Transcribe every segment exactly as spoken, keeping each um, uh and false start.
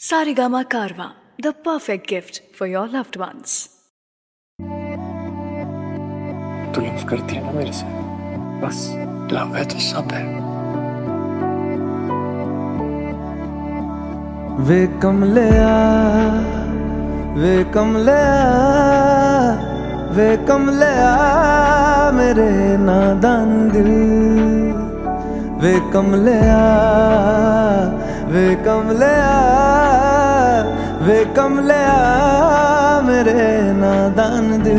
Saregama Karwa, the perfect gift for your loved ones. तू love करती है ना मेरे से? बस लव है तो सब है। वे कमलिया वे कमलिया वे कमलिया मेरे नादान दिल। वे कमलिया वे कमलिया वे कमलिया मेरे नादान दिल।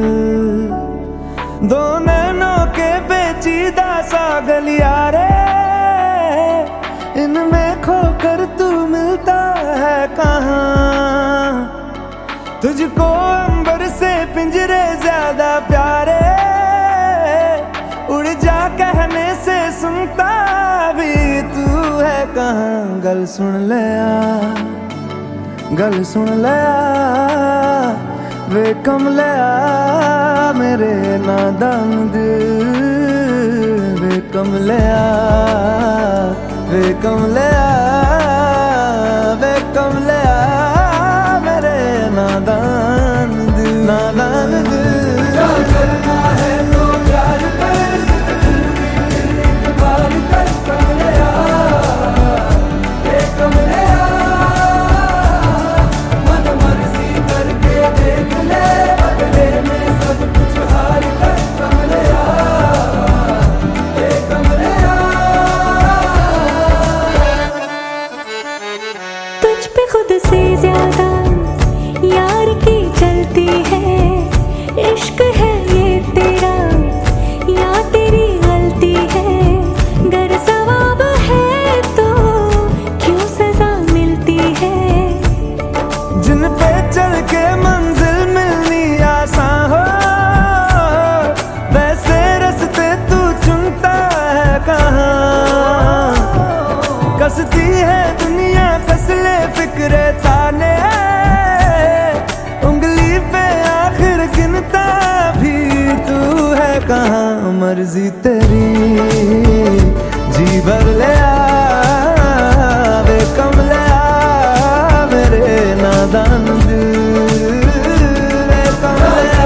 दो नैनों के पेचीदा सा गलियारे, इनमें खोकर तू मिलता है कहाँ। तुझको अंबर से पिंजरे ज्यादा प्यारे, उड़ जा कहने से सुनता भी तू है कहाँ। गल सुन ले आ, गल सुन ले आ, वे कमलिया मेरे नादान दिल। वे कमलिया वे कमलिया वे कमलिया मेरे नादान दिल। नादान दिल करना है तो प्यार कर, प्यार कर कमलिया वे कमलिया। मन मर्जी करके देख ले, बदले में सब कुछ हार कर कमलिया वे कमलिया। तुझ पे खुद से ज्यादा यार की चलती है, इश्क है ये तेरा या तेरी गलती है। गर सवाब है तो क्यों सजा मिलती है। जिन पे चल के मंजिल मिलनी आसान हो, वैसे रास्ते तू चुनता है कहाँ। कसती है दुनिया कसले फिक्रे ताने, उंगली पे आखिर गिनता भी तू है कहाँ। मर्जी तेरी जी भर ले आ, वे कमलिया मेरे नादान दिल। वे कमलिया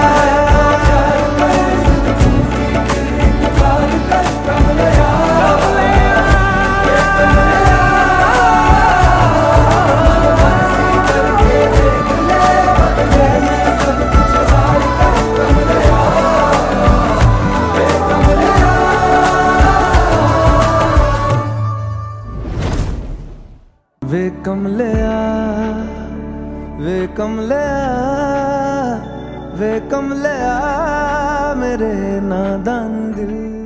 वे कमलिया वे कमलिया वे कमलिया मेरे नादान दिल।